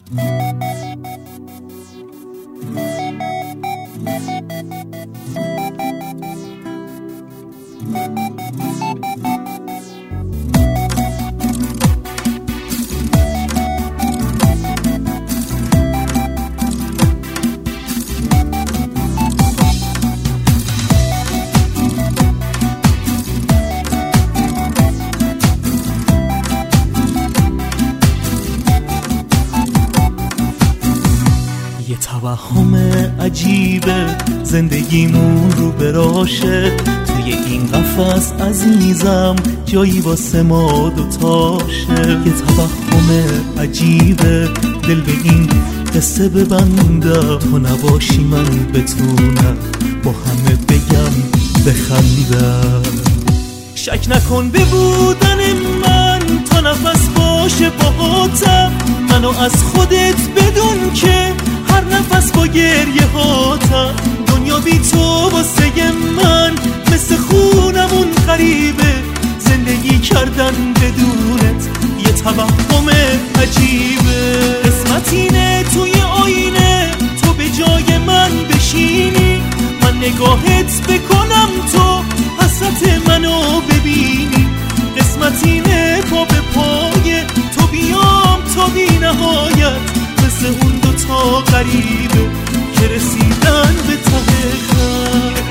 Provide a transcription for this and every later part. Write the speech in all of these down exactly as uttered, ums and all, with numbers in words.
یه توهم عجیبه زندگیمون رو براشه، توی این قفس عزیزم جایی واسه ما دوتاشه. یه توهم عجیبه دل به این قصه ببندم، تو نباشی من بتونم با همه بگم بخندم. شک نکن به بودن من تا نفس باشه باهاتم، منو از خودت بدون که هر نفس با گریه هاتم. دنیا بی تو واسه من مثل خونمون غریبه، زندگی کردن بدونت یه توهم عجیبه. قسمت اینه توی آینه تو به جای من بشینی، من نگاهت بکنم تو حسرت منو ببینی. قسمت اینه پا به پای تو بیام تا بی نهایت، مثل اون دوتا غریبه که رسیدن به ته خط.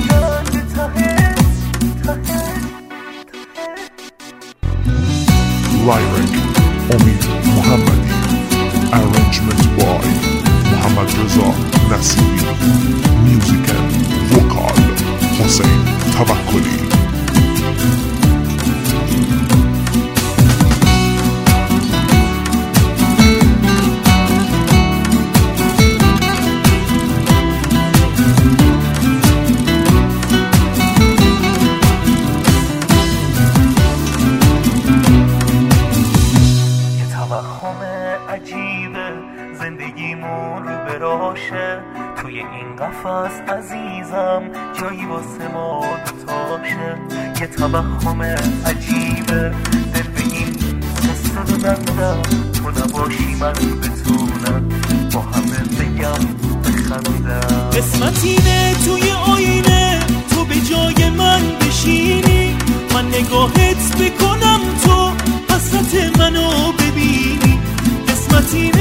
Lyric Omid Mohammadi, arrangement by Mohammad Reza Nasiri, music and vocal Hossein Tawakkoli. عجیبه زندگیمون رو براشه، توی این قفس عزیزم جایی واسه ما دوتاشه. یه توهم عجیبه دل به این قصه ببندم، تو نباشی من بتونم با همه بگم بخندم. قسمت اینه توی آینه تو به جای من بشینی، من نگاهت بکنم تو حسرت منو ببینی. قسمت اینه